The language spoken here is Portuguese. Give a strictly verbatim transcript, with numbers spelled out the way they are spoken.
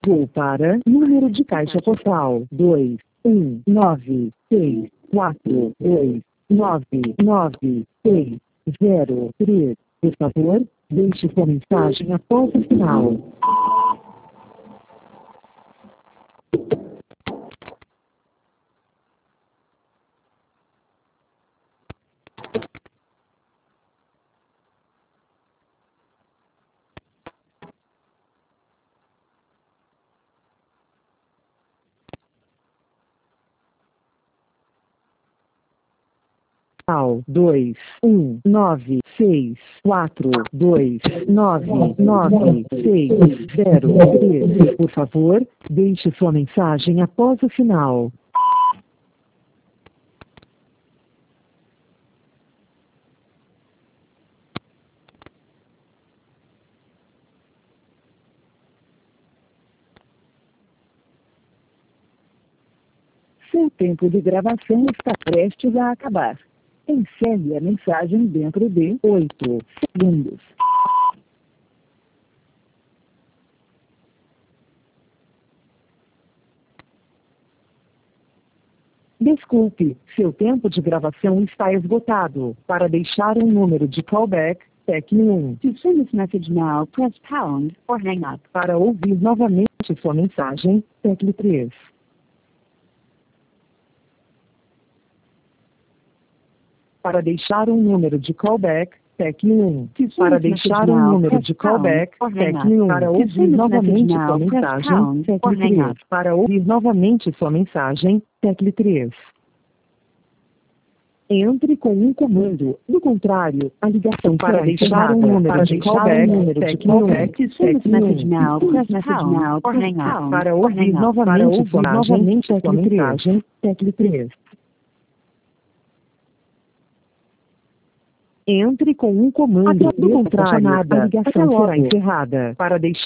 Vou para número de caixa postal dois um nove seis quatro dois nove nove seis zero três. Por favor, deixe sua mensagem após o sinal. dois um nove seis quatro dois nove nove seis zero três. Por favor, deixe sua mensagem após o sinal. Seu tempo de gravação está prestes a acabar. Encerre a mensagem dentro de oito segundos. Desculpe, seu tempo de gravação está esgotado. Para deixar um número de callback, tecle um. To send this message now, press pound or hang up. Para ouvir novamente sua mensagem, tecle três. Para deixar um número de callback, tecle um. Para deixar um número de callback, tecle um. Para ouvir novamente sua mensagem, tecle três. Para ouvir novamente sua mensagem, tecle três. Entre com um comando. Do contrário, a ligação para deixar um número de callback, tecle um. Para ouvir novamente sua mensagem, tecle três. Entre com um comando. Do contrário, a ligação será encerrada. Para deixar